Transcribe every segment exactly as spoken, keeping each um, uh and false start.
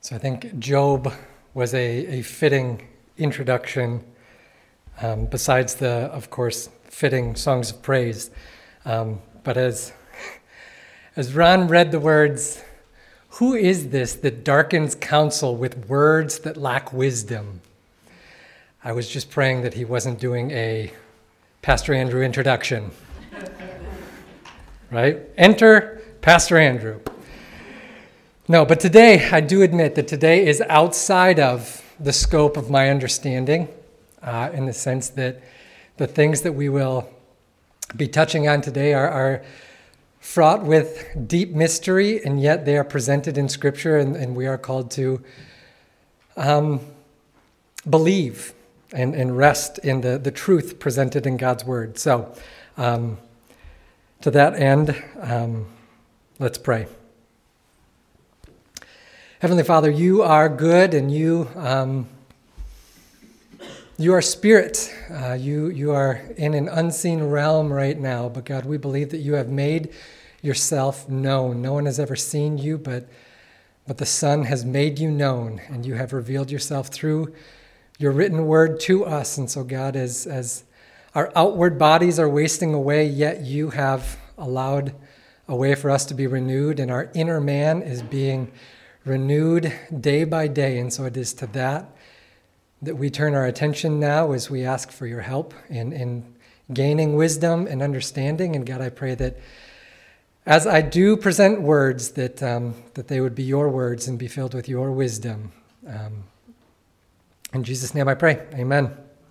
So I think Job was a, a fitting introduction, um, besides the, of course, fitting songs of praise. Um, but as, as Ron read the words, "Who is this that darkens counsel with words that lack wisdom?" I was just praying that he wasn't doing a Pastor Andrew introduction. Right? Enter Pastor Andrew. No, but today, I do admit that today is outside of the scope of my understanding, uh, in the sense that the things that we will be touching on today are, are fraught with deep mystery, and yet they are presented in Scripture, and, and we are called to um, believe and, and rest in the, the truth presented in God's Word. So, um, to that end, um, let's pray. Heavenly Father, you are good, and you um, you are spirit. Uh, you you are in an unseen realm right now. But God, we believe that you have made yourself known. No one has ever seen you, but but the Son has made you known, and you have revealed yourself through your written word to us. And so, God, as as our outward bodies are wasting away, yet you have allowed a way for us to be renewed, and our inner man is being renewed day by day. And so it is to that that we turn our attention now as we ask for your help in, in gaining wisdom and understanding. And God, I pray that as I do present words, that um, that they would be your words and be filled with your wisdom. Um, in Jesus' name I pray, amen.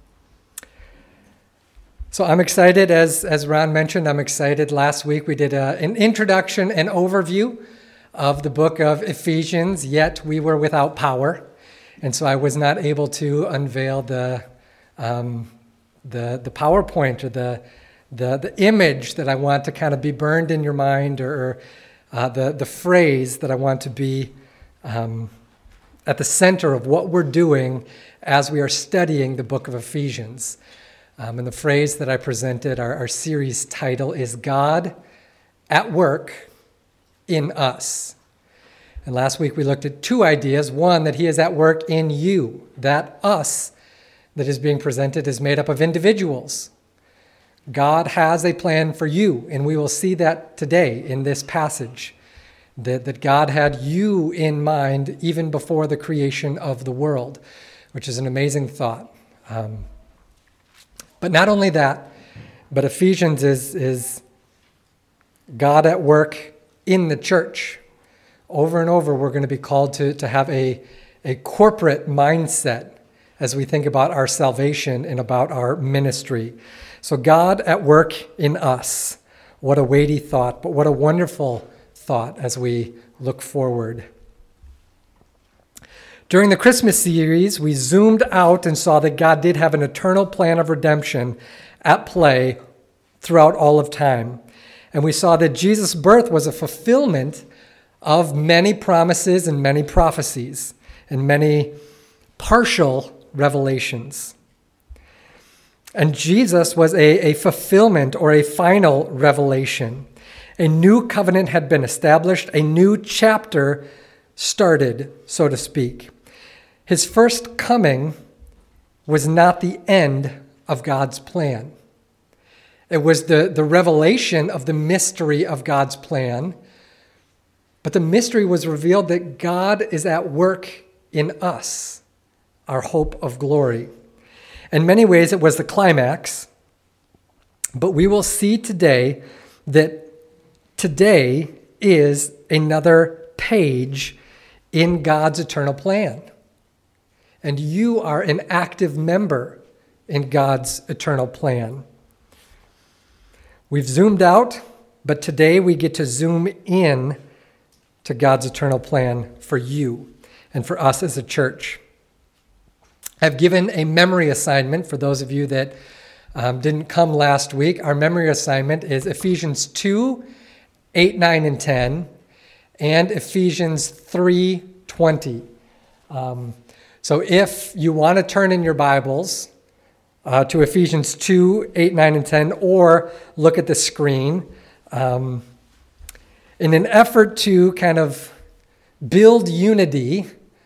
So I'm excited, as, as Ron mentioned, I'm excited. Last week we did a, an introduction and overview of the book of Ephesians, yet we were without power. And so I was not able to unveil the um, the, the PowerPoint or the, the the image that I want to kind of be burned in your mind, or, or uh, the, the phrase that I want to be um, at the center of what we're doing as we are studying the book of Ephesians. Um, and the phrase that I presented, our, our series title, is God at Work in Us. And last week we looked at two ideas. One, that he is at work in you. That us that is being presented is made up of individuals. God has a plan for you, and we will see that today in this passage, that, that God had you in mind even before the creation of the world, which is an amazing thought. Um, but not only that, but Ephesians is, is God at work in the church. Over and over, we're going to be called to, to have a, a corporate mindset as we think about our salvation and about our ministry. So God at work in us. What a weighty thought, but what a wonderful thought as we look forward. During the Christmas series, we zoomed out and saw that God did have an eternal plan of redemption at play throughout all of time. And we saw that Jesus' birth was a fulfillment of many promises and many prophecies and many partial revelations. And Jesus was a, a fulfillment or a final revelation. A new covenant had been established, a new chapter started, so to speak. His first coming was not the end of God's plan. It was the, the revelation of the mystery of God's plan. But the mystery was revealed that God is at work in us, our hope of glory. In many ways, it was the climax. But we will see today that today is another page in God's eternal plan. And you are an active member in God's eternal plan. We've zoomed out, but today we get to zoom in to God's eternal plan for you and for us as a church. I've given a memory assignment for those of you that um, didn't come last week. Our memory assignment is Ephesians two, eight, nine, and ten, and Ephesians three, twenty. Um, so if you want to turn in your Bibles uh, to Ephesians two, eight, nine, and ten, or look at the screen, um, in an effort to kind of build unity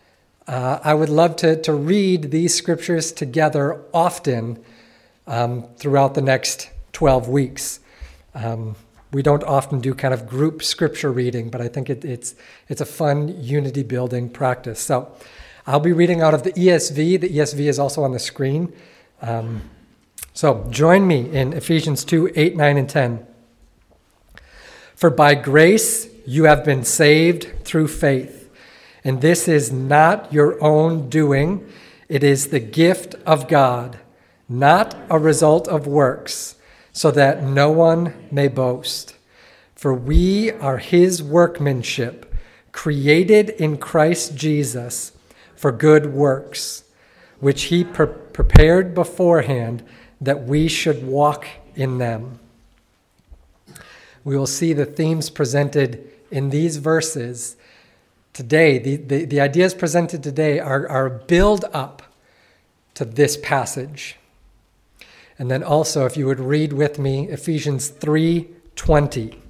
uh, I would love to, to read these scriptures together often um, throughout the next twelve weeks. Um, we don't often do kind of group scripture reading, but I think it, it's, it's a fun unity building practice. So I'll be reading out of the E S V. The E S V is also on the screen. Um, so join me in Ephesians two, eight, nine, and ten. For by grace you have been saved through faith, and this is not your own doing. It is the gift of God, not a result of works, so that no one may boast. For we are his workmanship, created in Christ Jesus for good works, which he pre- prepared beforehand that we should walk in them. We will see the themes presented in these verses today. The, the, the ideas presented today are, are a build up to this passage. And then also, if you would read with me, Ephesians three twenty.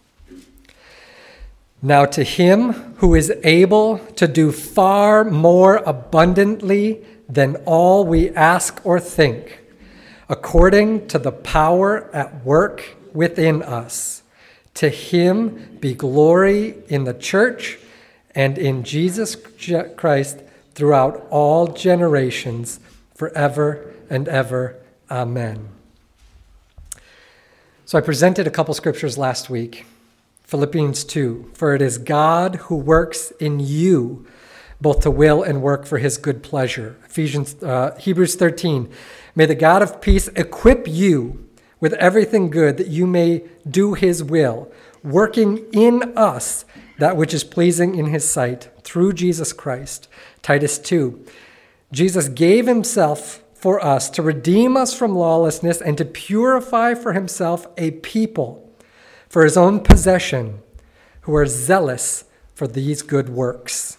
Now to him who is able to do far more abundantly than all we ask or think, according to the power at work within us, to him be glory in the church and in Jesus Christ throughout all generations, forever and ever. Amen. So I presented a couple scriptures last week. Philippians two, for it is God who works in you both to will and work for his good pleasure. Ephesians, uh, Hebrews thirteen, may the God of peace equip you with everything good that you may do his will, working in us that which is pleasing in his sight through Jesus Christ. Titus two, Jesus gave himself for us to redeem us from lawlessness and to purify for himself a people for his own possession, who are zealous for these good works.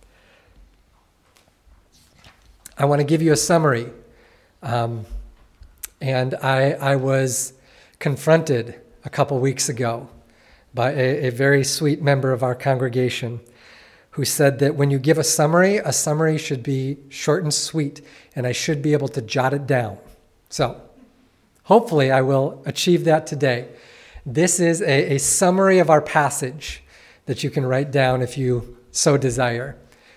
I want to give you a summary. Um, and I, I was confronted a couple weeks ago by a, a very sweet member of our congregation who said that when you give a summary, a summary should be short and sweet, and I should be able to jot it down. So hopefully I will achieve that today. This is a, a summary of our passage that you can write down if you so desire.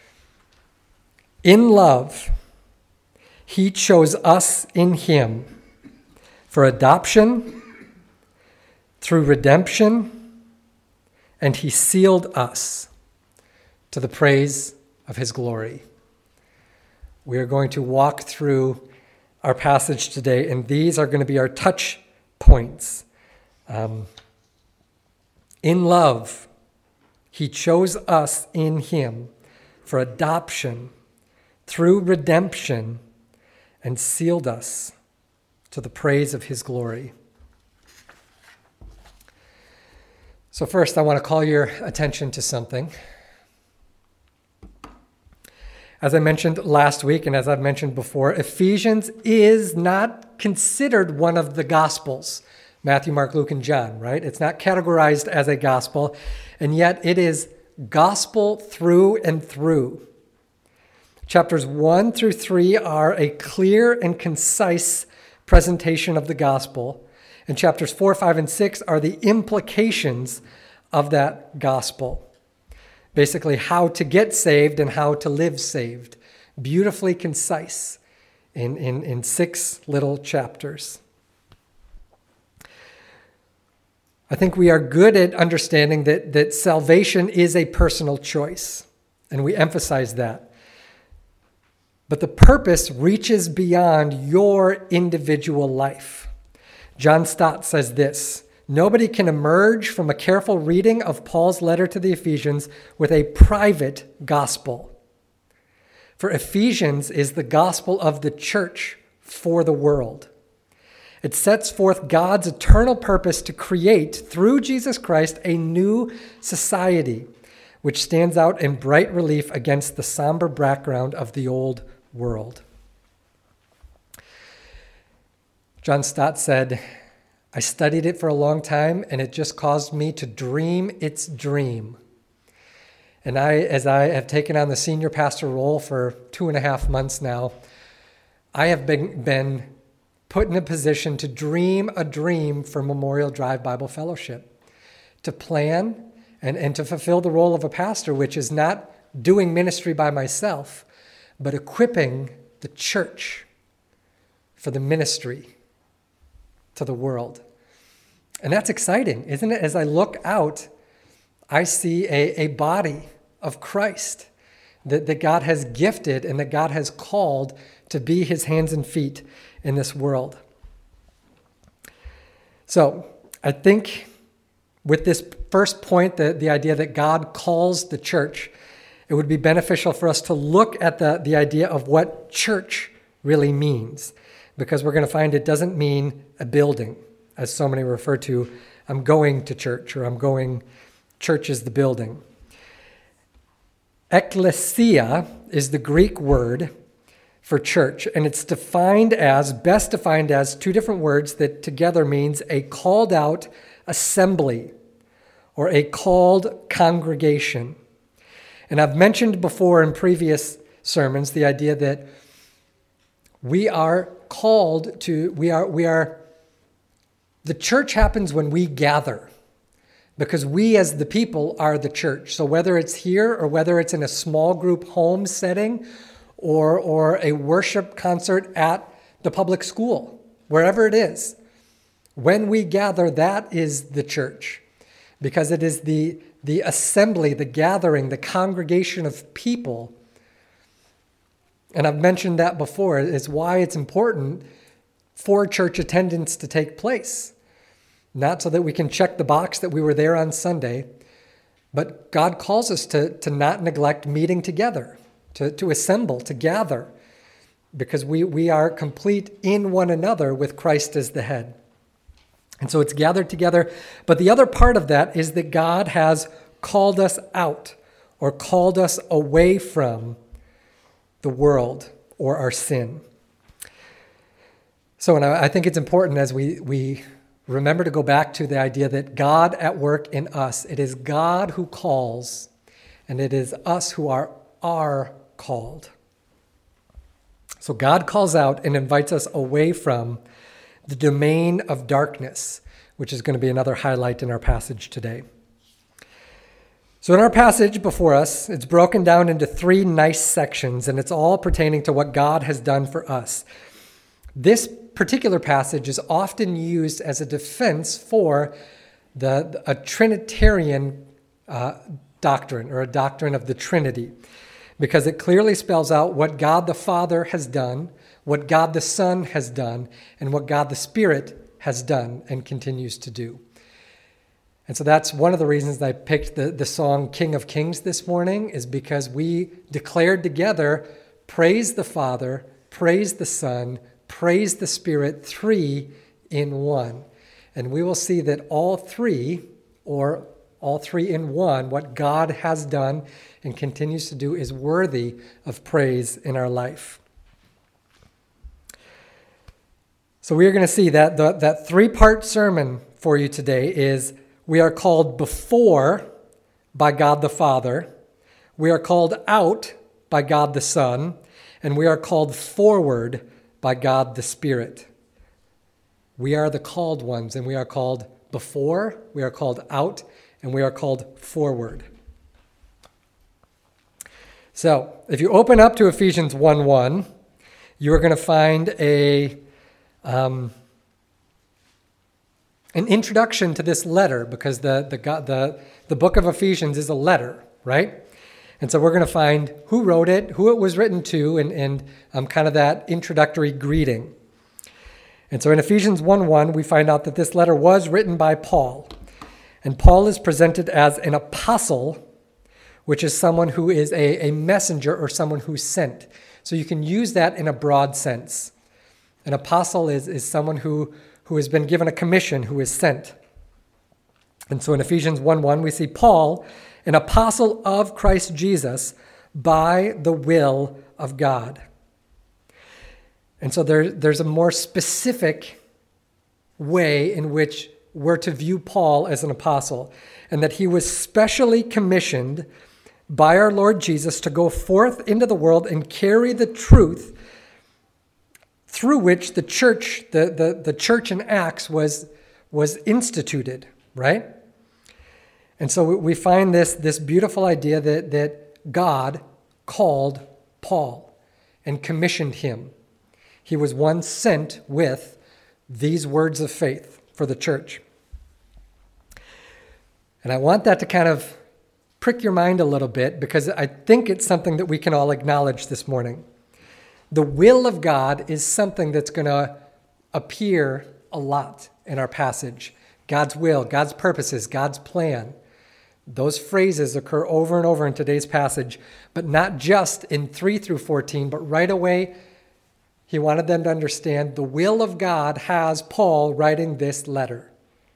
In love, he chose us in him for adoption through redemption, and he sealed us to the praise of his glory. We are going to walk through our passage today, and these are going to be our touch points. Um, in love, he chose us in him for adoption through redemption and sealed us to the praise of his glory. So first, I want to call your attention to something. As I mentioned last week, and as I've mentioned before, Ephesians is not considered one of the Gospels. Matthew, Mark, Luke, and John, right? It's not categorized as a gospel, and yet it is gospel through and through. Chapters one through three are a clear and concise presentation of the gospel, and chapters four, five, and six are the implications of that gospel. Basically, how to get saved and how to live saved. Beautifully concise in, in, in six little chapters. I think we are good at understanding that, that salvation is a personal choice, and we emphasize that. But the purpose reaches beyond your individual life. John Stott says this: nobody can emerge from a careful reading of Paul's letter to the Ephesians with a private gospel. For Ephesians is the gospel of the church for the world. It sets forth God's eternal purpose to create, through Jesus Christ, a new society, which stands out in bright relief against the somber background of the old world. John Stott said, I studied it for a long time, and it just caused me to dream its dream. And I, as I have taken on the senior pastor role for two and a half months now, I have been, been put in a position to dream a dream for Memorial Drive Bible Fellowship, to plan and, and to fulfill the role of a pastor, which is not doing ministry by myself, but equipping the church for the ministry to the world. And that's exciting, isn't it? As I look out, I see a, a body of Christ that, that God has gifted and that God has called to be his hands and feet in this world. So I think with this first point, the, the idea that God calls the church, it would be beneficial for us to look at the, the idea of what church really means, because we're going to find it doesn't mean a building, as so many refer to. I'm going to church, or I'm going, church is the building. Ekklesia is the Greek word for church, and it's defined as, best defined as, two different words that together means a called out assembly or a called congregation. And I've mentioned before in previous sermons the idea that we are called to, we are, we are, the church happens when we gather, because we as the people are the church. So whether it's here or whether it's in a small group home setting or, or a worship concert at the public school, wherever it is, when we gather, that is the church, because it is the, the assembly, the gathering, the congregation of people. And I've mentioned that before, is why it's important for church attendance to take place. Not so that we can check the box that we were there on Sunday, but God calls us to, to not neglect meeting together, to, to assemble, to gather, because we, we are complete in one another with Christ as the head. And so it's gathered together. But the other part of that is that God has called us out or called us away from the world or our sin. So and I, I think it's important as we, we remember to go back to the idea that God at work in us. It is God who calls, and it is us who are, are called. So God calls out and invites us away from the domain of darkness, which is going to be another highlight in our passage today. So in our passage before us, it's broken down into three nice sections, and it's all pertaining to what God has done for us. This particular passage is often used as a defense for the, a Trinitarian uh, doctrine, or a doctrine of the Trinity, because it clearly spells out what God the Father has done, what God the Son has done, and what God the Spirit has done and continues to do. And so that's one of the reasons that I picked the, the song King of Kings this morning, is because we declared together, praise the Father, praise the Son, praise the Spirit, three in one. And we will see that all three, or all three in one, what God has done and continues to do, is worthy of praise in our life. So we are going to see that the, that three-part sermon for you today is we are called before by God the Father, we are called out by God the Son, and we are called forward by God the Spirit. We are the called ones, and we are called before, we are called out, and we are called forward. So if you open up to Ephesians one one, you are going to find a Um, an introduction to this letter, because the, the, the, the book of Ephesians is a letter, right? And so we're going to find who wrote it, who it was written to, and, and um, kind of that introductory greeting. And so in Ephesians one one, we find out that this letter was written by Paul. And Paul is presented as an apostle, which is someone who is a, a messenger or someone who's sent. So you can use that in a broad sense. An apostle is, is someone who, who has been given a commission, who is sent. And so in Ephesians one one, we see Paul, an apostle of Christ Jesus, by the will of God. And so there, there's a more specific way in which we're to view Paul as an apostle, and that he was specially commissioned by our Lord Jesus to go forth into the world and carry the truth through which the church, the, the, the church in Acts was, was instituted, right? And so we find this, this beautiful idea that, that God called Paul and commissioned him. He was one sent with these words of faith for the church. And I want that to kind of prick your mind a little bit, because I think it's something that we can all acknowledge this morning. The will of God is something that's going to appear a lot in our passage. God's will, God's purposes, God's plan. Those phrases occur over and over in today's passage, but not just in three through fourteen, but right away, he wanted them to understand the will of God has Paul writing this letter.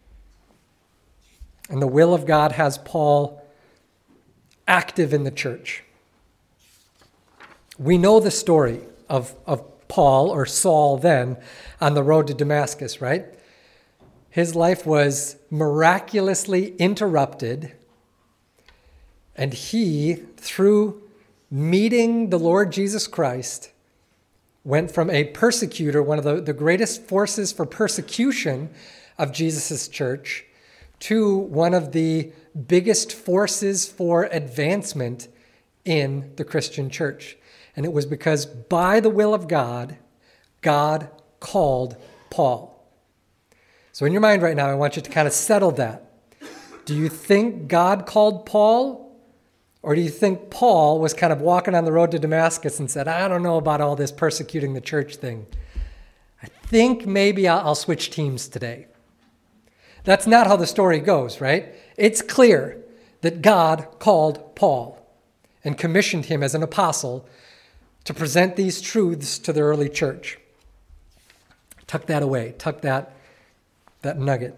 And the will of God has Paul active in the church. We know the story of, of Paul, or Saul then, on the road to Damascus, right? His life was miraculously interrupted, and he, through meeting the Lord Jesus Christ, went from a persecutor, one of the, the greatest forces for persecution of Jesus' church, to one of the biggest forces for advancement in the Christian church. And it was because by the will of God, God called Paul. So in your mind right now, I want you to kind of settle that. Do you think God called Paul? Or do you think Paul was kind of walking on the road to Damascus and said, I don't know about all this persecuting the church thing. I think maybe I'll, I'll switch teams today. That's not how the story goes, right? It's clear that God called Paul and commissioned him as an apostle to present these truths to the early church. Tuck that away. Tuck that, that nugget.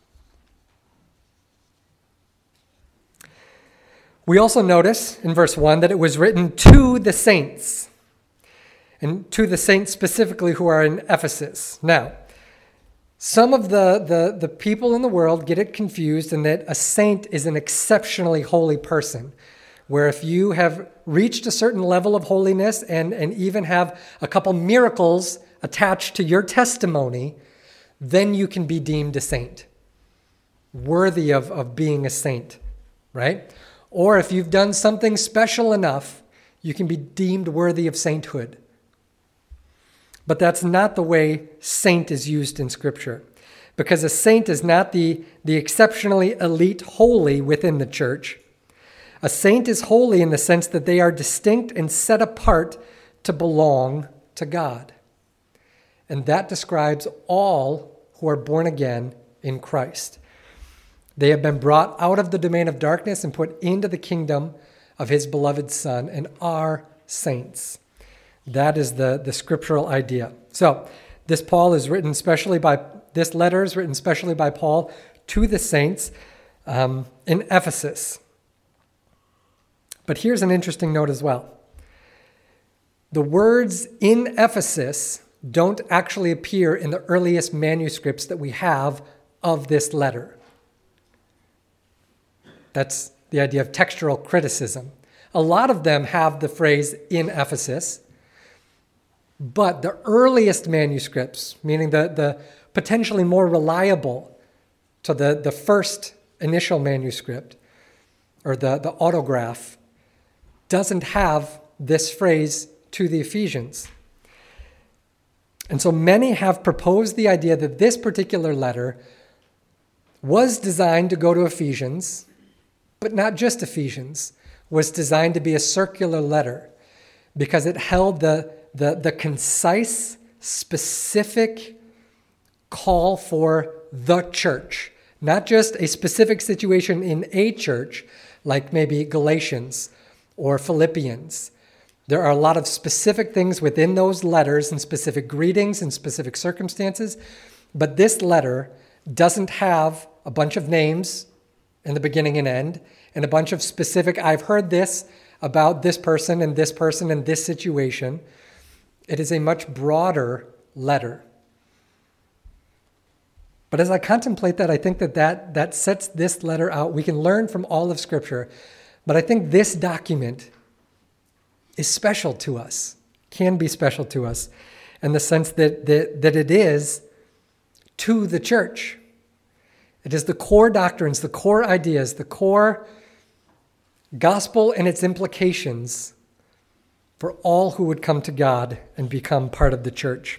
We also notice in verse one that it was written to the saints, and to the saints specifically who are in Ephesus. Now, some of the, the, the people in the world get it confused in that a saint is an exceptionally holy person, where if you have reached a certain level of holiness and, and even have a couple miracles attached to your testimony, then you can be deemed a saint, worthy of, of being a saint, right? Or if you've done something special enough, you can be deemed worthy of sainthood. But that's not the way saint is used in Scripture, because a saint is not the, the exceptionally elite holy within the church. A saint is holy in the sense that they are distinct and set apart to belong to God. And that describes all who are born again in Christ. They have been brought out of the domain of darkness and put into the kingdom of his beloved Son and are saints. That is the, the scriptural idea. So this Paul is written specially by, this letter is written specially by Paul to the saints um, in Ephesus. But here's an interesting note as well. The words in Ephesus don't actually appear in the earliest manuscripts that we have of this letter. That's the idea of textual criticism. A lot of them have the phrase in Ephesus, but the earliest manuscripts, meaning the, the potentially more reliable to the, the first initial manuscript, or the, the autograph, doesn't have this phrase to the Ephesians. And so many have proposed the idea that this particular letter was designed to go to Ephesians, but not just Ephesians, was designed to be a circular letter because it held the, the, the concise, specific call for the church, not just a specific situation in a church, like maybe Galatians or Philippians. There are a lot of specific things within those letters and specific greetings and specific circumstances, but this letter doesn't have a bunch of names in the beginning and end, and a bunch of specific, I've heard this about this person and this person and this situation. It is a much broader letter. But as I contemplate that, I think that that, that sets this letter out. We can learn from all of Scripture But I think this document is special to us, can be special to us, in the sense that, that, that it is to the church. It is the core doctrines, the core ideas, the core gospel and its implications for all who would come to God and become part of the church.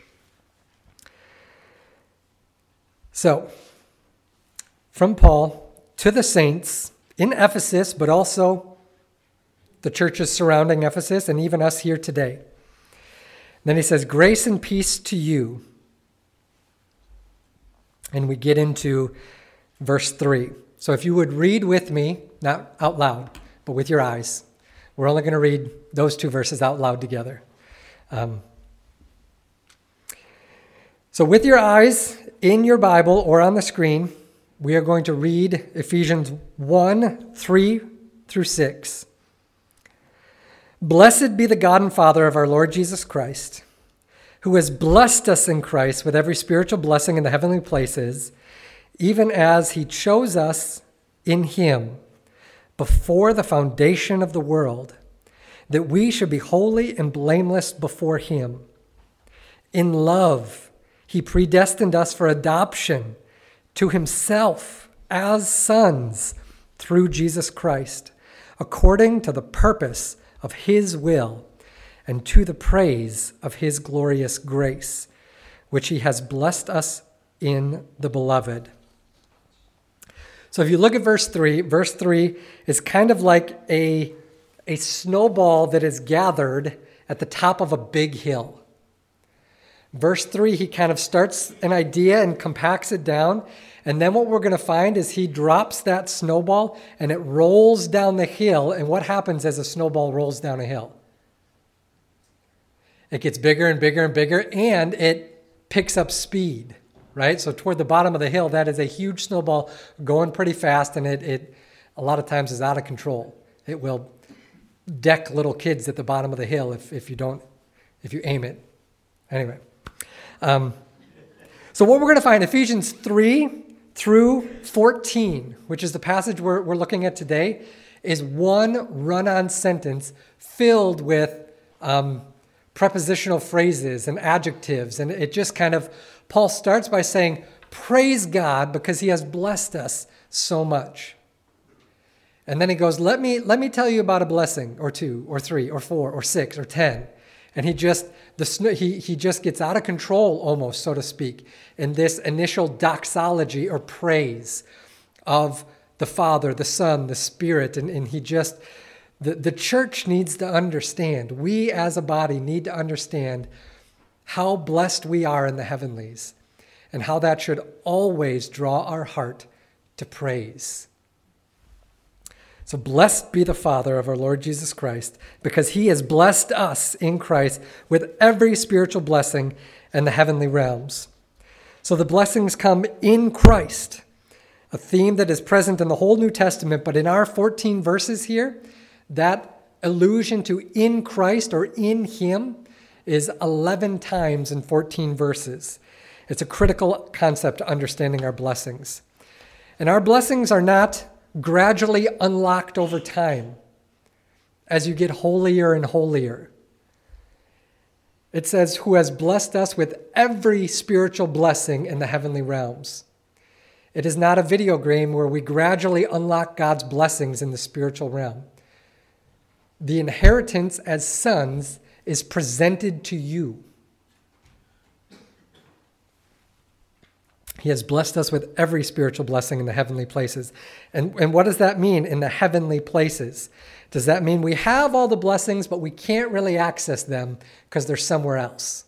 So, from Paul to the saints in Ephesus, but also the churches surrounding Ephesus and even us here today. Then he says, grace and peace to you. And we get into verse three. So if you would read with me, not out loud, but with your eyes. We're only going to read those two verses out loud together. Um, so with your eyes in your Bible or on the screen, we are going to read Ephesians one, three through six. Blessed be the God and Father of our Lord Jesus Christ, who has blessed us in Christ with every spiritual blessing in the heavenly places, even as he chose us in him before the foundation of the world, that we should be holy and blameless before him. In love, he predestined us for adoption to himself as sons through Jesus Christ, according to the purpose of his will and to the praise of his glorious grace, which he has blessed us in the beloved. So if you look at verse three, verse three is kind of like a, a snowball that is gathered at the top of a big hill. Verse three, he kind of starts an idea and compacts it down. And then what we're going to find is he drops that snowball and it rolls down the hill. And what happens as a snowball rolls down a hill? It gets bigger and bigger and bigger, and it picks up speed, right? So toward the bottom of the hill, that is a huge snowball going pretty fast, and it, it a lot of times is out of control. It will deck little kids at the bottom of the hill if, if you don't, if you aim it. Anyway. Um, so what we're going to find, Ephesians three through fourteen, which is the passage we're, we're looking at today, is one run-on sentence filled with um, prepositional phrases and adjectives. And it just kind of, Paul starts by saying, praise God because he has blessed us so much. And then he goes, let me, let me tell you about a blessing or two or three or four or six or ten. And he just the he he just gets out of control almost, so to speak, in this initial doxology or praise of the Father, the Son, the Spirit. And, and he just, the, the church needs to understand, we as a body need to understand how blessed we are in the heavenlies and how that should always draw our heart to praise. So blessed be the Father of our Lord Jesus Christ, because he has blessed us in Christ with every spiritual blessing in the heavenly realms. So the blessings come in Christ, a theme that is present in the whole New Testament, but in our fourteen verses here, that allusion to in Christ or in him is eleven times in fourteen verses. It's a critical concept to understanding our blessings. And our blessings are not gradually unlocked over time as you get holier and holier. It says, who has blessed us with every spiritual blessing in the heavenly realms. It is not a video game where we gradually unlock God's blessings in the spiritual realm. The inheritance as sons is presented to you. He has blessed us with every spiritual blessing in the heavenly places. And, and what does that mean, in the heavenly places? Does that mean we have all the blessings, but we can't really access them because they're somewhere else?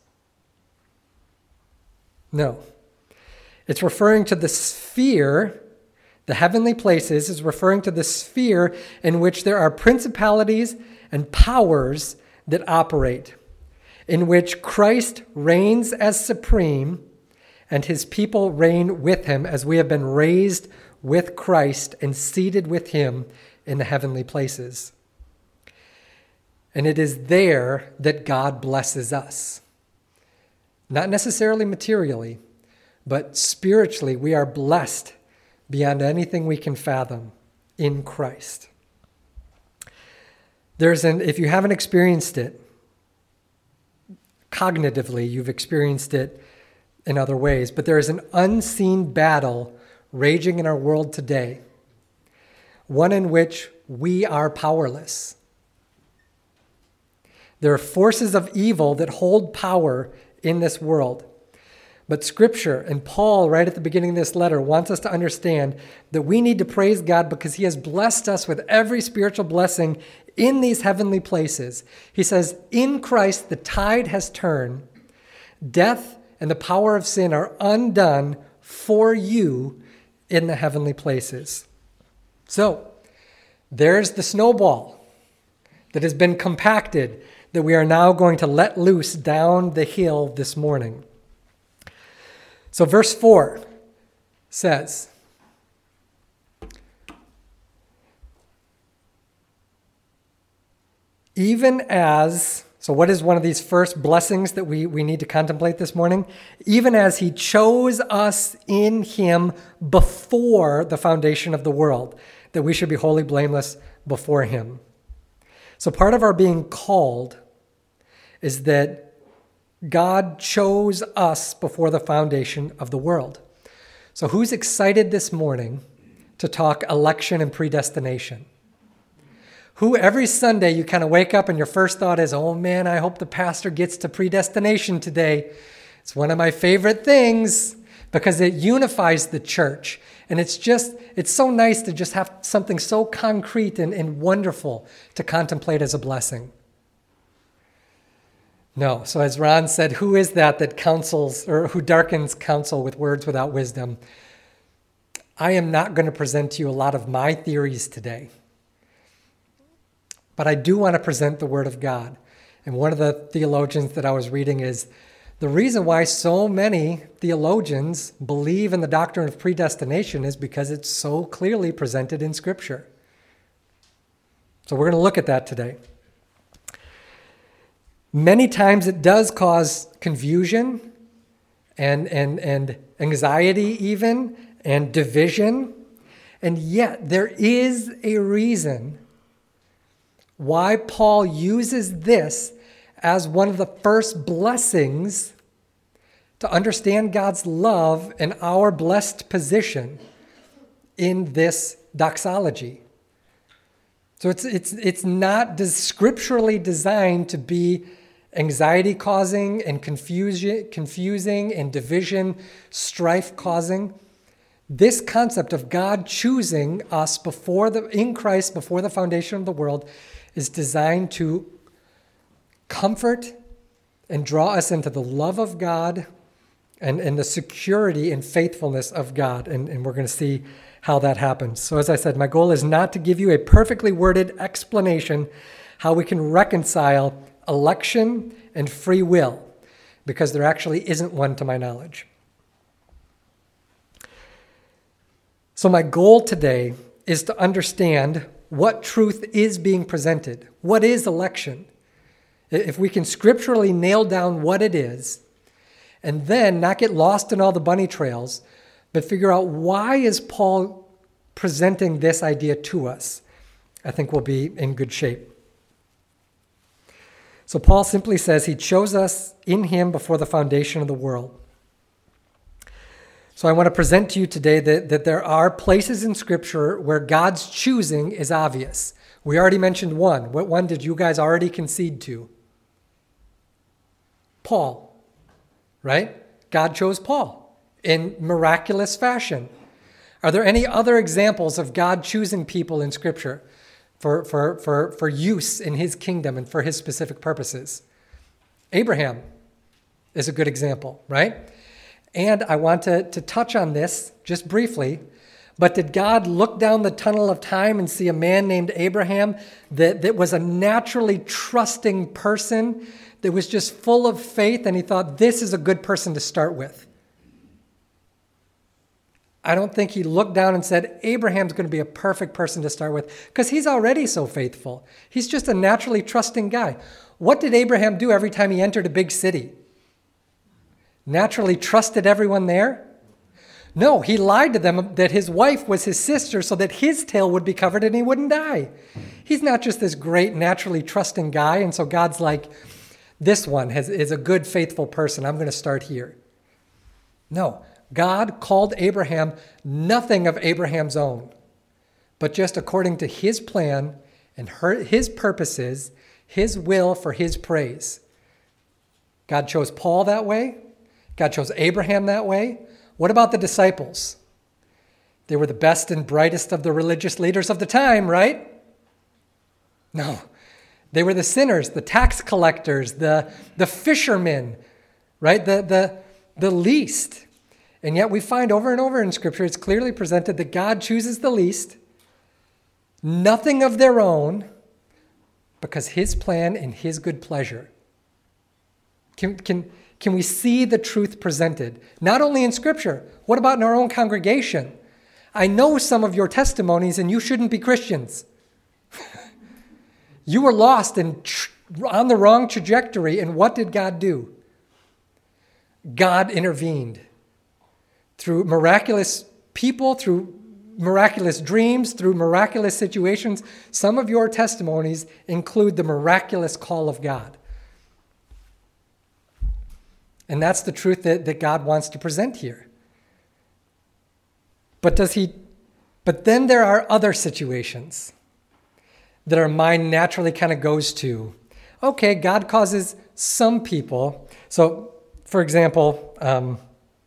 No. It's referring to the sphere, the heavenly places is referring to the sphere in which there are principalities and powers that operate, in which Christ reigns as supreme, and his people reign with him as we have been raised with Christ and seated with him in the heavenly places. And it is there that God blesses us. Not necessarily materially, but spiritually we are blessed beyond anything we can fathom in Christ. There's an, if you haven't experienced it, cognitively, you've experienced it in other ways, but there is an unseen battle raging in our world today, one in which we are powerless. There are forces of evil that hold power in this world. But Scripture, and Paul, right at the beginning of this letter, wants us to understand that we need to praise God because he has blessed us with every spiritual blessing in these heavenly places. He says, in Christ, the tide has turned. Death and the power of sin are undone for you in the heavenly places. So, there's the snowball that has been compacted that we are now going to let loose down the hill this morning. So verse four says, even as, so what is one of these first blessings that we, we need to contemplate this morning? Even as he chose us in him before the foundation of the world, that we should be wholly blameless before him. So part of our being called is that God chose us before the foundation of the world. So who's excited this morning to talk election and predestination? Who every Sunday you kind of wake up and your first thought is, oh man, I hope the pastor gets to predestination today. It's one of my favorite things because it unifies the church. And it's just, it's so nice to just have something so concrete and, and wonderful to contemplate as a blessing. No. So as Ron said, who is that that counsels or who darkens counsel with words without wisdom? I am not going to present to you a lot of my theories today. But I do want to present the Word of God. And one of the theologians that I was reading is the reason why so many theologians believe in the doctrine of predestination is because it's so clearly presented in Scripture. So we're going to look at that today. Many times it does cause confusion and, and, and anxiety even, and division. And yet there is a reason why Paul uses this as one of the first blessings to understand God's love and our blessed position in this doxology. So it's, it's, it's not scripturally designed to be anxiety-causing and confusion, confusing and division, strife-causing. This concept of God choosing us before the in Christ before the foundation of the world is designed to comfort and draw us into the love of God and, and the security and faithfulness of God. And, and we're going to see how that happens. So as I said, my goal is not to give you a perfectly worded explanation how we can reconcile election and free will, because there actually isn't one to my knowledge. So my goal today is to understand what truth is being presented. What is election? If we can scripturally nail down what it is, and then not get lost in all the bunny trails, but figure out why is Paul presenting this idea to us, I think we'll be in good shape. So Paul simply says he chose us in him before the foundation of the world. So I want to present to you today that, that there are places in Scripture where God's choosing is obvious. We already mentioned one. What one did you guys already concede to? Paul, right? God chose Paul in miraculous fashion. Are there any other examples of God choosing people in Scripture for, for, for, for use in his kingdom and for his specific purposes? Abraham is a good example, right? And I want to, to touch on this just briefly, but did God look down the tunnel of time and see a man named Abraham that, that was a naturally trusting person, that was just full of faith, and he thought, this is a good person to start with? I don't think he looked down and said, Abraham's going to be a perfect person to start with, because he's already so faithful. He's just a naturally trusting guy. What did Abraham do every time he entered a big city? Naturally trusted everyone there? No, he lied to them that his wife was his sister so that his tail would be covered and he wouldn't die. He's not just this great, naturally trusting guy. And so God's like, this one has, is a good, faithful person. I'm going to start here. No, God called Abraham nothing of Abraham's own, but just according to his plan and her, his purposes, his will for his praise. God chose Paul that way. God chose Abraham that way. What about the disciples? They were the best and brightest of the religious leaders of the time, right? No. They were the sinners, the tax collectors, the, the fishermen, right? The, the, the least. And yet we find over and over in Scripture, it's clearly presented that God chooses the least, nothing of their own, because his plan and his good pleasure. Can, can, can we see the truth presented? Not only in Scripture, what about in our own congregation? I know some of your testimonies, and you shouldn't be Christians. You were lost and tr- on the wrong trajectory, and what did God do? God intervened through miraculous people, through miraculous dreams, through miraculous situations. Some of your testimonies include the miraculous call of God. And that's the truth that, that God wants to present here. But does he, but then there are other situations that our mind naturally kind of goes to. Okay, God causes some people. So, for example, um,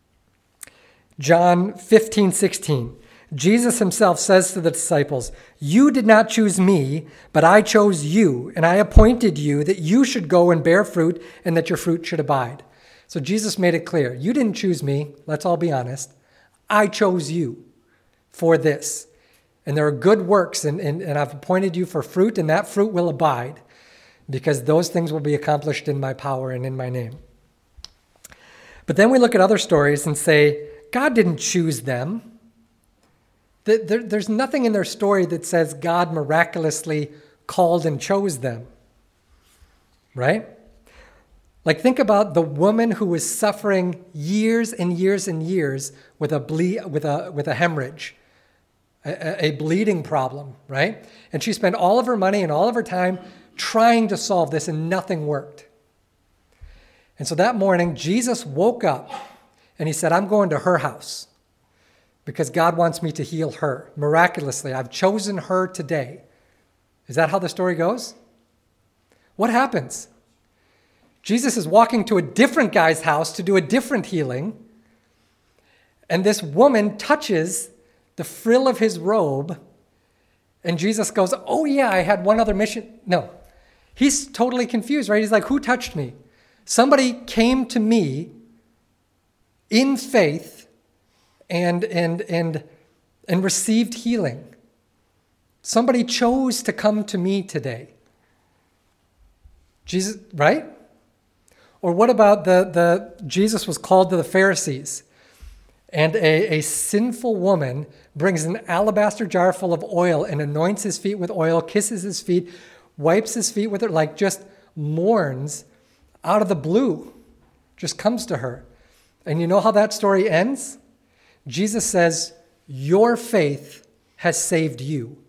John fifteen sixteen. Jesus himself says to the disciples, "You did not choose me, but I chose you, and I appointed you that you should go and bear fruit, and that your fruit should abide." So Jesus made it clear, you didn't choose me, let's all be honest. I chose you for this. And there are good works, and, and, and I've appointed you for fruit, and that fruit will abide, because those things will be accomplished in my power and in my name. But then we look at other stories and say, God didn't choose them. There, there's nothing in their story that says God miraculously called and chose them. Right? Like, think about the woman who was suffering years and years and years with a ble- with a with a hemorrhage, a, a bleeding problem, right? And she spent all of her money and all of her time trying to solve this, and nothing worked. And so that morning, Jesus woke up and he said, I'm going to her house because God wants me to heal her miraculously. I've chosen her today. Is that how the story goes? What happens? Jesus is walking to a different guy's house to do a different healing, and this woman touches the frill of his robe, and Jesus goes, oh yeah, I had one other mission. No, he's totally confused, right? He's like, who touched me? Somebody came to me in faith and, and, and, and received healing. Somebody chose to come to me today. Jesus, right? Or what about the, the Jesus was called to the Pharisees, and a, a sinful woman brings an alabaster jar full of oil and anoints his feet with oil, kisses his feet, wipes his feet with it, like just mourns out of the blue, just comes to her. And you know how that story ends? Jesus says, your faith has saved you.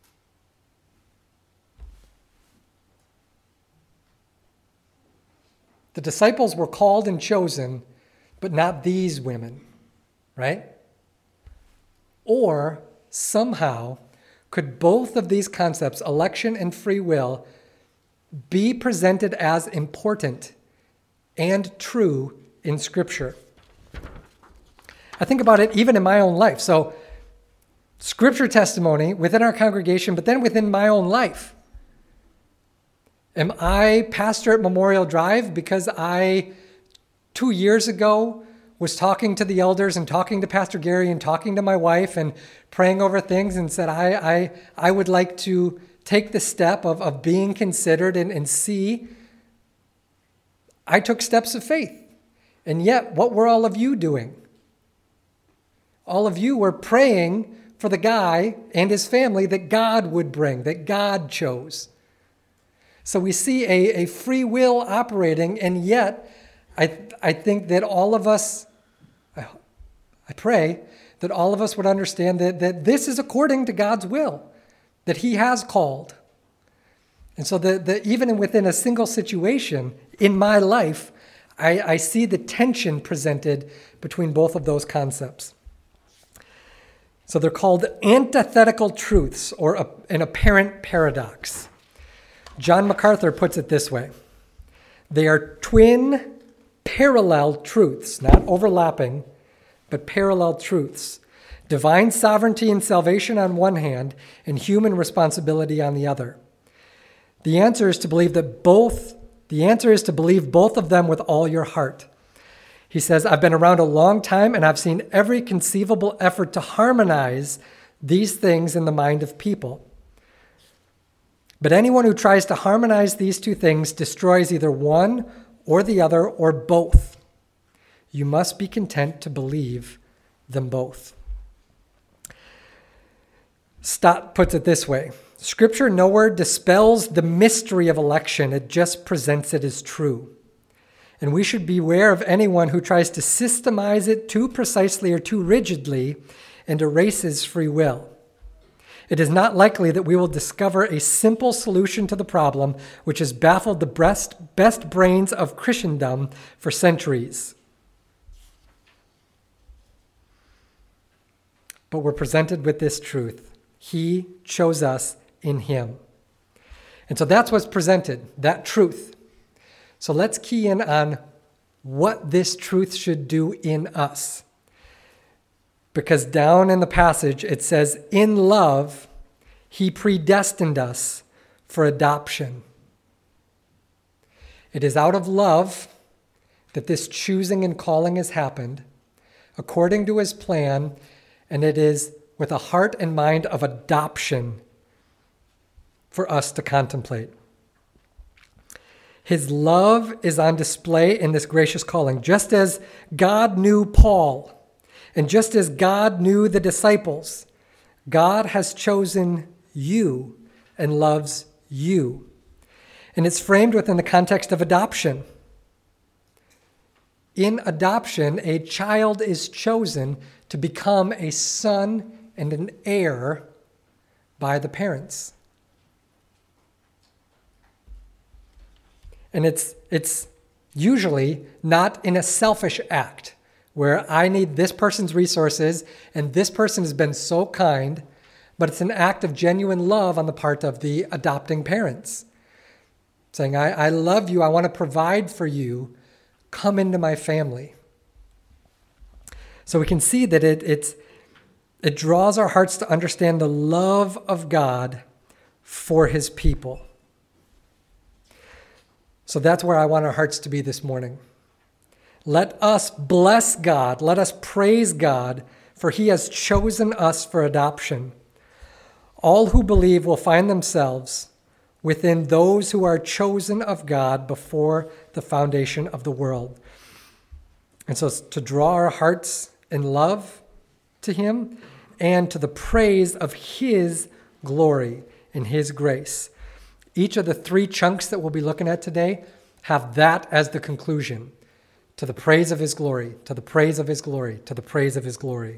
The disciples were called and chosen, but not these women, right? Or somehow, could both of these concepts, election and free will, be presented as important and true in Scripture? I think about it even in my own life. So, Scripture testimony within our congregation, but then within my own life. Am I pastor at Memorial Drive because I, two years ago, was talking to the elders and talking to Pastor Gary and talking to my wife and praying over things and said, I I, I would like to take the step of, of being considered and, and see. I took steps of faith. And yet, what were all of you doing? All of you were praying for the guy and his family that God would bring, that God chose. So we see a, a free will operating, and yet I I think that all of us, I, I pray that all of us would understand that, that this is according to God's will, that he has called. And so that, that even within a single situation in my life, I, I see the tension presented between both of those concepts. So they're called antithetical truths, or a, an apparent paradox. John MacArthur puts it this way: they are twin parallel truths, not overlapping, but parallel truths. Divine sovereignty and salvation on one hand, and human responsibility on the other. The answer is to believe that both, the answer is to believe both of them with all your heart. He says, I've been around a long time and I've seen every conceivable effort to harmonize these things in the mind of people. But anyone who tries to harmonize these two things destroys either one or the other or both. You must be content to believe them both. Stott puts it this way: Scripture nowhere dispels the mystery of election, it just presents it as true. And we should beware of anyone who tries to systemize it too precisely or too rigidly and erases free will. It is not likely that we will discover a simple solution to the problem which has baffled the best, best brains of Christendom for centuries. But we're presented with this truth. He chose us in him. And so that's what's presented, that truth. So let's key in on what this truth should do in us. Because down in the passage, it says, in love, he predestined us for adoption. It is out of love that this choosing and calling has happened, according to his plan, and it is with a heart and mind of adoption for us to contemplate. His love is on display in this gracious calling, just as God knew Paul, and just as God knew the disciples. God has chosen you and loves you. And it's framed within the context of adoption. In adoption, a child is chosen to become a son and an heir by the parents. And it's it's usually not in a selfish act where I need this person's resources and this person has been so kind, but it's an act of genuine love on the part of the adopting parents. Saying, I, I love you, I want to provide for you, come into my family. So we can see that it it's it draws our hearts to understand the love of God for his people. So that's where I want our hearts to be this morning. Let us bless God. Let us praise God, for he has chosen us for adoption. All who believe will find themselves within those who are chosen of God before the foundation of the world. And so to draw our hearts in love to him and to the praise of his glory and his grace. Each of the three chunks that we'll be looking at today have that as the conclusion. To the praise of his glory, to the praise of his glory, to the praise of his glory.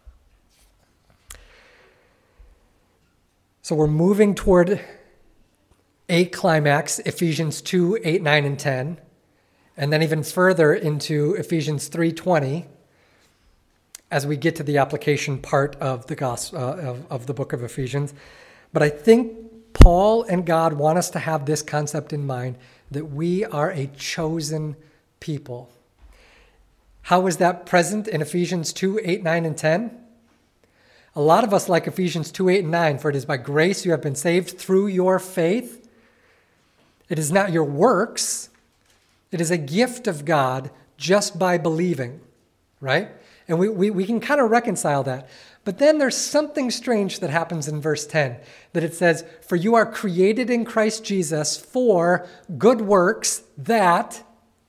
So we're moving toward a climax, Ephesians two, eight, nine, and ten. And then even further into Ephesians three twenty as we get to the application part of the gospel, uh, of, of the book of Ephesians. But I think Paul and God want us to have this concept in mind, that we are a chosen people. How is that present in Ephesians two, eight, nine, and ten? A lot of us like Ephesians two, eight, and nine, for it is by grace you have been saved through your faith. It is not your works. It is a gift of God just by believing, right? And we, we, we can kind of reconcile that. But then there's something strange that happens in verse ten, that it says, for you are created in Christ Jesus for good works that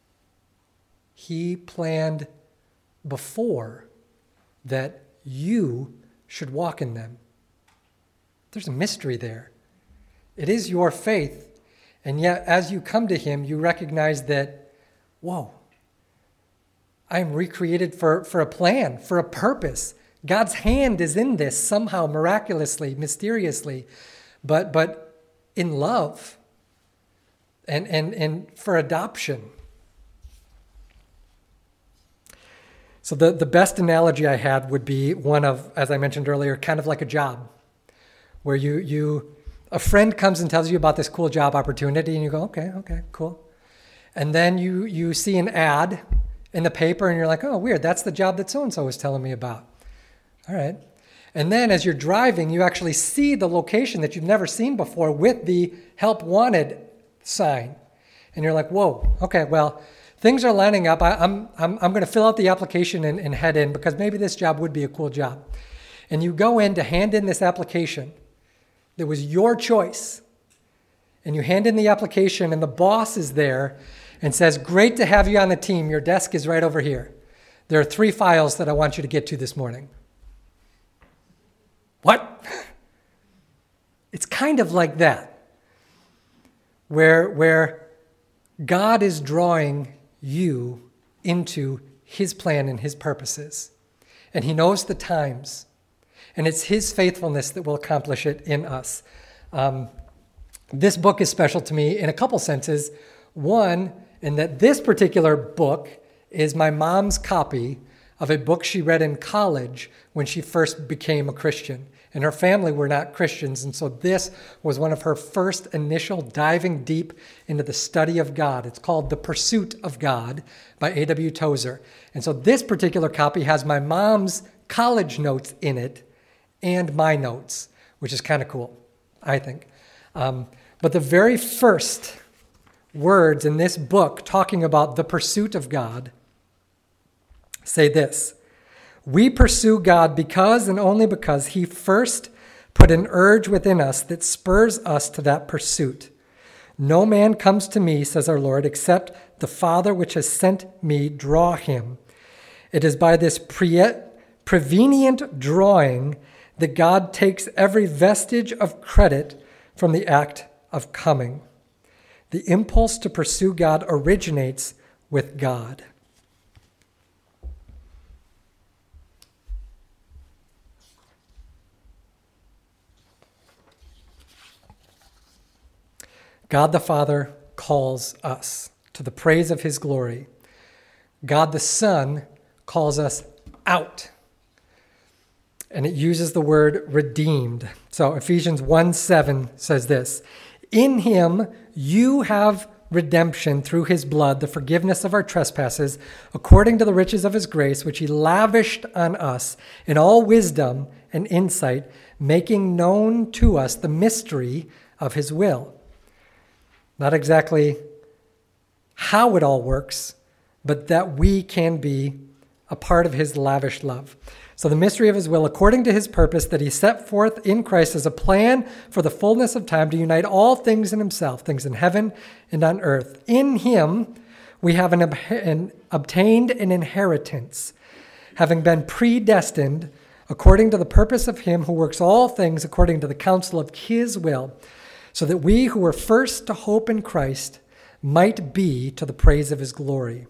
he planned before that you should walk in them. There's a mystery there. It is your faith. And yet, as you come to him, you recognize that, whoa, I'm recreated for, for a plan, for a purpose. God's hand is in this somehow, miraculously, mysteriously, but but in love and, and, and for adoption. So the, the best analogy I had would be one of, as I mentioned earlier, kind of like a job, where you you a friend comes and tells you about this cool job opportunity, and you go, okay, okay, cool. And then you you see an ad in the paper, and you're like, oh, weird, that's the job that so-and-so was telling me about. All right. And then as you're driving, you actually see the location that you've never seen before with the help wanted sign. And you're like, whoa, okay, well, things are lining up. I, I'm I'm I'm going to fill out the application and, and head in because maybe this job would be a cool job. And you go in to hand in this application that was your choice. And you hand in the application and the boss is there and says, great to have you on the team. Your desk is right over here. There are three files that I want you to get to this morning. What? It's kind of like that, where, where God is drawing you into his plan and his purposes. And he knows the times. And it's his faithfulness that will accomplish it in us. Um, this book is special to me in a couple senses. One, in that this particular book is my mom's copy of a book she read in college when she first became a Christian. And her family were not Christians, and so this was one of her first initial diving deep into the study of God. It's called The Pursuit of God by A W Tozer. And so this particular copy has my mom's college notes in it and my notes, which is kind of cool, I think. Um, but the very first words in this book talking about the pursuit of God say this: we pursue God because and only because he first put an urge within us that spurs us to that pursuit. No man comes to me, says our Lord, except the Father which has sent me draw him. It is by this pre- prevenient drawing that God takes every vestige of credit from the act of coming. The impulse to pursue God originates with God. God the Father calls us to the praise of his glory. God the Son calls us out. And it uses the word redeemed. So Ephesians one seven says this: in him you have redemption through his blood, the forgiveness of our trespasses, according to the riches of his grace, which he lavished on us in all wisdom and insight, making known to us the mystery of his will. Not exactly how it all works, but that we can be a part of his lavish love. So the mystery of his will, according to his purpose that he set forth in Christ as a plan for the fullness of time to unite all things in himself, things in heaven and on earth. In him we have an, an obtained an inheritance, having been predestined according to the purpose of him who works all things according to the counsel of his will, so that we who were first to hope in Christ might be to the praise of his glory.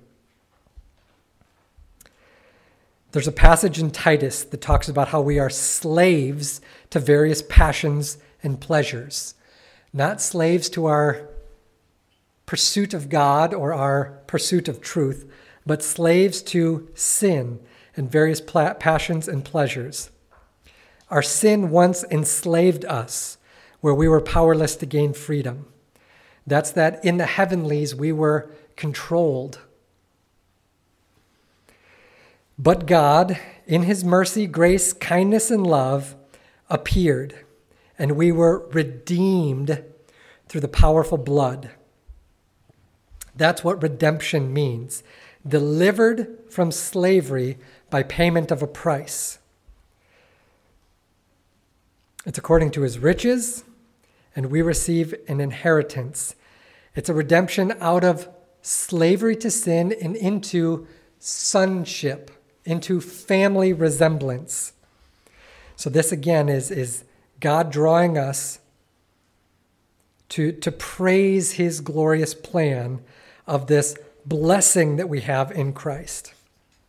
There's a passage in Titus that talks about how we are slaves to various passions and pleasures. Not slaves to our pursuit of God or our pursuit of truth, but slaves to sin and various pla- passions and pleasures. Our sin once enslaved us, where we were powerless to gain freedom. That's that in the heavenlies we were controlled. But God, in his mercy, grace, kindness, and love, appeared, and we were redeemed through the powerful blood. That's what redemption means. Delivered from slavery by payment of a price. It's according to his riches, and we receive an inheritance. It's a redemption out of slavery to sin and into sonship, into family resemblance. So this again is, is God drawing us to, to praise his glorious plan of this blessing that we have in Christ.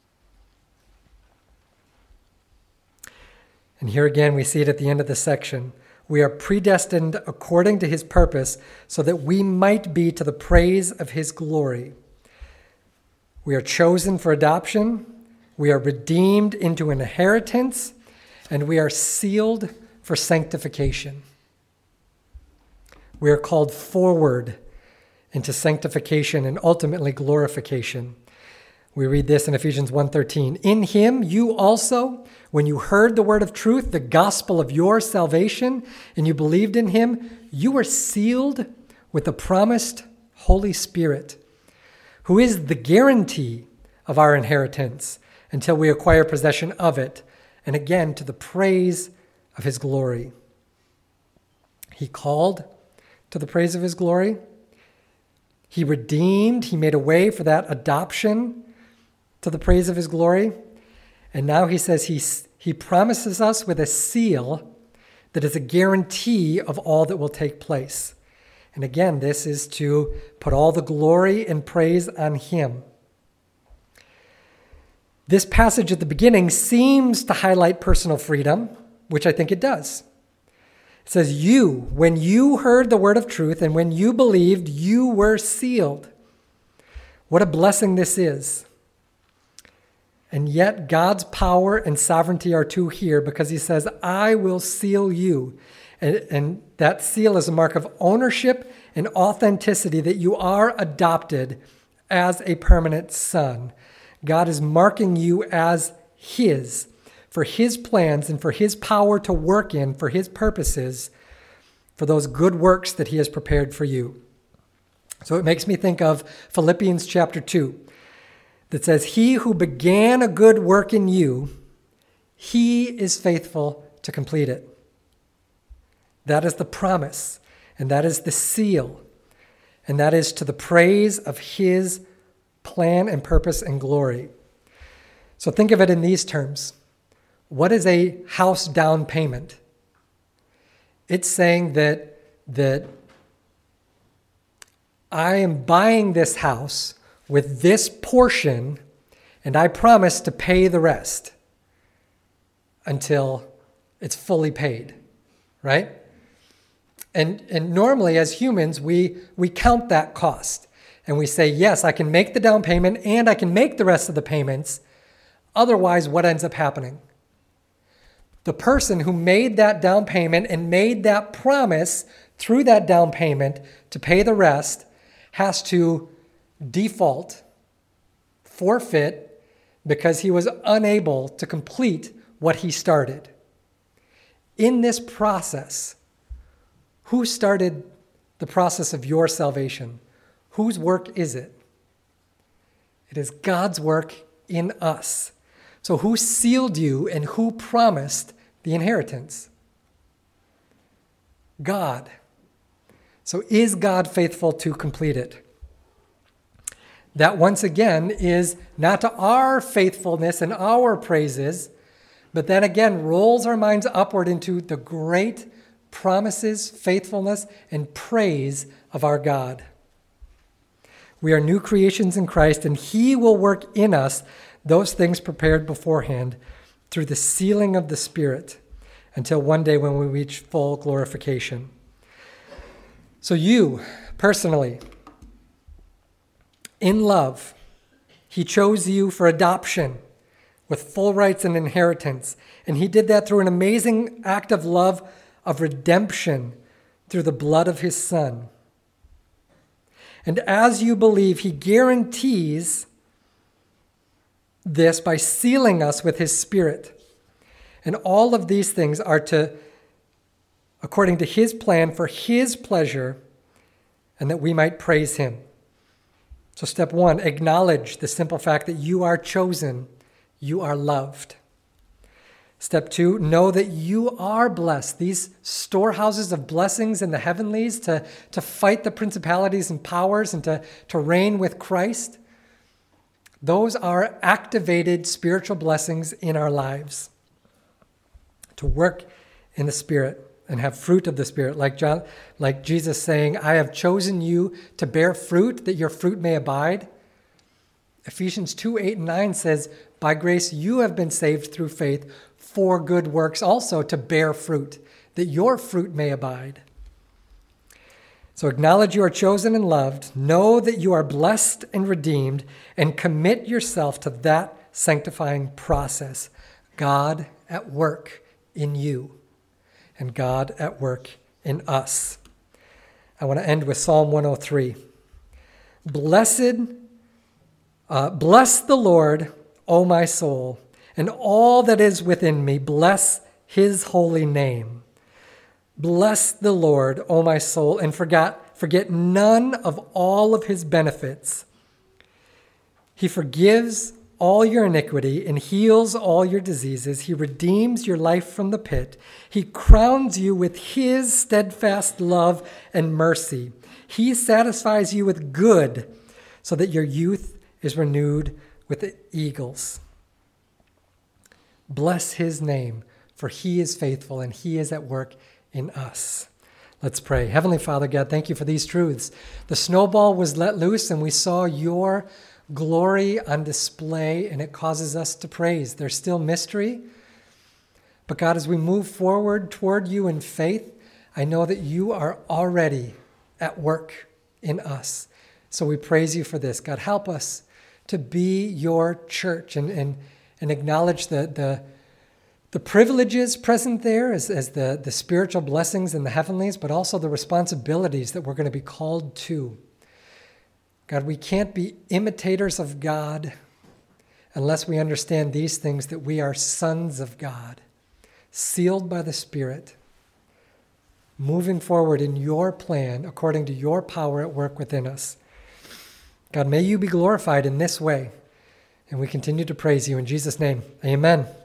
And here again, we see it at the end of the section. We are predestined according to his purpose so that we might be to the praise of his glory. We are chosen for adoption. We are redeemed into an inheritance, and we are sealed for sanctification. We are called forward into sanctification and ultimately glorification. We read this in Ephesians one thirteen. In him you also, when you heard the word of truth, the gospel of your salvation, and you believed in him, you were sealed with the promised Holy Spirit, who is the guarantee of our inheritance until we acquire possession of it, and again to the praise of his glory. He called to the praise of his glory. He redeemed. He made a way for that adoption to the praise of his glory. And now he says he, he promises us with a seal that is a guarantee of all that will take place. And again, this is to put all the glory and praise on him. This passage at the beginning seems to highlight personal freedom, which I think it does. It says, you, when you heard the word of truth and when you believed, you were sealed. What a blessing this is. And yet God's power and sovereignty are too here, because he says, I will seal you. And, and that seal is a mark of ownership and authenticity, that you are adopted as a permanent son. God is marking you as his, for his plans and for his power to work in, for his purposes, for those good works that he has prepared for you. So it makes me think of Philippians chapter two. That says, he who began a good work in you, he is faithful to complete it. That is the promise, and that is the seal, and that is to the praise of his plan and purpose and glory. So think of it in these terms. What is a house down payment? It's saying that, that I am buying this house with this portion, and I promise to pay the rest until it's fully paid, right? And and normally as humans, we we count that cost, and we say, yes, I can make the down payment and I can make the rest of the payments. Otherwise, what ends up happening? The person who made that down payment and made that promise through that down payment to pay the rest has to default, forfeit, because he was unable to complete what he started. In this process, who started the process of your salvation? Whose work is it? It is God's work in us. So who sealed you and who promised the inheritance? God. So is God faithful to complete it? That once again is not to our faithfulness and our praises, but then again rolls our minds upward into the great promises, faithfulness, and praise of our God. We are new creations in Christ, and he will work in us those things prepared beforehand through the sealing of the Spirit until one day when we reach full glorification. So you, personally, in love, he chose you for adoption with full rights and inheritance. And he did that through an amazing act of love, of redemption, through the blood of his Son. And as you believe, he guarantees this by sealing us with his Spirit. And all of these things are to, according to his plan, for his pleasure, and that we might praise him. So step one, acknowledge the simple fact that you are chosen, you are loved. Step two, know that you are blessed. These storehouses of blessings in the heavenlies to, to fight the principalities and powers and to, to reign with Christ, those are activated spiritual blessings in our lives. To work in the Spirit and have fruit of the Spirit, like John, like Jesus saying, I have chosen you to bear fruit, that your fruit may abide. Ephesians two, eight, and nine says, by grace you have been saved through faith, for good works also to bear fruit, that your fruit may abide. So acknowledge you are chosen and loved, know that you are blessed and redeemed, and commit yourself to that sanctifying process. God at work in you, and God at work in us. I want to end with Psalm one oh three. Blessed, uh, bless the Lord, O my soul, and all that is within me, bless his holy name. Bless the Lord, O my soul, and forget, forget none of all of his benefits. He forgives all your iniquity and heals all your diseases. He redeems your life from the pit. He crowns you with his steadfast love and mercy. He satisfies you with good so that your youth is renewed with the eagles. Bless his name, for he is faithful and he is at work in us. Let's pray. Heavenly Father, God, thank you for these truths. The snowball was let loose and we saw your glory on display, and it causes us to praise. There's still mystery, but God, as we move forward toward you in faith, I know that you are already at work in us. So we praise you for this. God, help us to be your church and, and, and acknowledge the, the, the privileges present there as, as the, the spiritual blessings in the heavenlies, but also the responsibilities that we're going to be called to. God, we can't be imitators of God unless we understand these things, that we are sons of God, sealed by the Spirit, moving forward in your plan according to your power at work within us. God, may you be glorified in this way, and we continue to praise you in Jesus' name. Amen.